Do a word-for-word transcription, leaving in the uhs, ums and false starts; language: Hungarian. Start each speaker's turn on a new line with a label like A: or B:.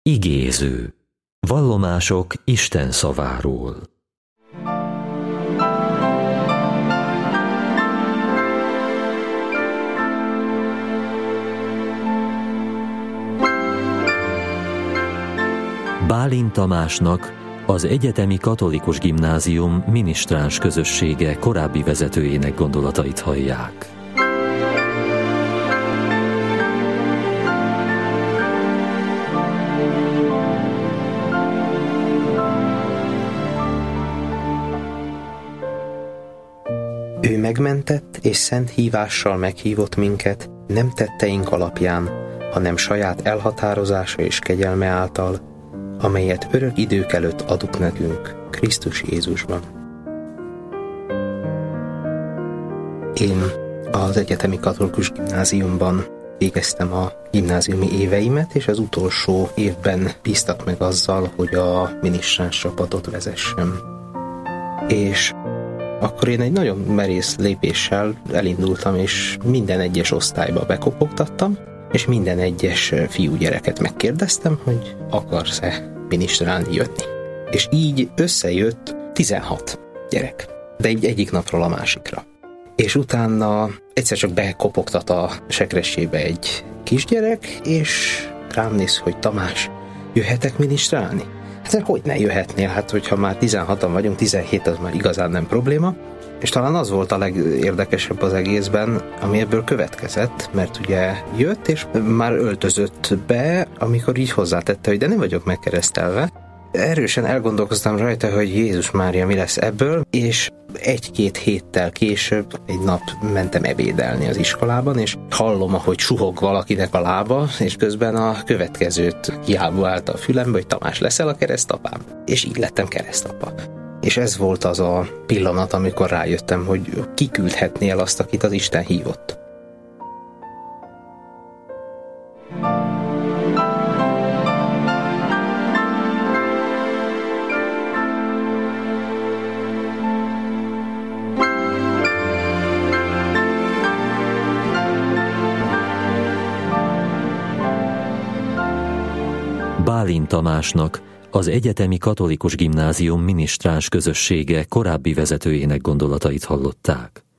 A: Igéző. Vallomások Isten szaváról. Bálint Tamásnak, az Egyetemi Katolikus Gimnázium minisztráns közössége korábbi vezetőjének gondolatait hallják.
B: Ő megmentett és szent hívással meghívott minket, nem tetteink alapján, hanem saját elhatározása és kegyelme által, amelyet örök idők előtt adott nekünk Krisztus Jézusban. Én az Egyetemi Katolikus Gimnáziumban végeztem a gimnáziumi éveimet, és az utolsó évben bíztak meg azzal, hogy a minisztráns csapatot vezessem. És akkor én egy nagyon merész lépéssel elindultam, és minden egyes osztályba bekopogtattam, és minden egyes fiúgyereket megkérdeztem, hogy akarsz-e minisztrálni, jönni. És így összejött tizenhat gyerek, de így egyik napról a másikra. És utána egyszer csak bekopogtat a sekressébe egy kisgyerek, és rám néz, hogy Tamás, jöhetek minisztrálni? Hát hogy ne jöhetnél, hát hogyha már tizenhatan vagyunk, tizenhét az már igazán nem probléma, és talán az volt a legérdekesebb az egészben, ami ebből következett, mert ugye jött, és már öltözött be, amikor így hozzátette, hogy de nem vagyok megkeresztelve. Erősen elgondolkoztam rajta, hogy Jézus Mária, mi lesz ebből, és egy-két héttel később egy nap mentem ebédelni az iskolában, és hallom, ahogy suhog valakinek a lába, és közben a következőt kiábált a fülembe, hogy Tamás, leszel a keresztapám? És így lettem keresztapa. És ez volt az a pillanat, amikor rájöttem, hogy kiküldhetnél azt, akit az Isten hívott.
A: Bálint Tamásnak, az Egyetemi Katolikus Gimnázium minisztráns közössége korábbi vezetőjének gondolatait hallották.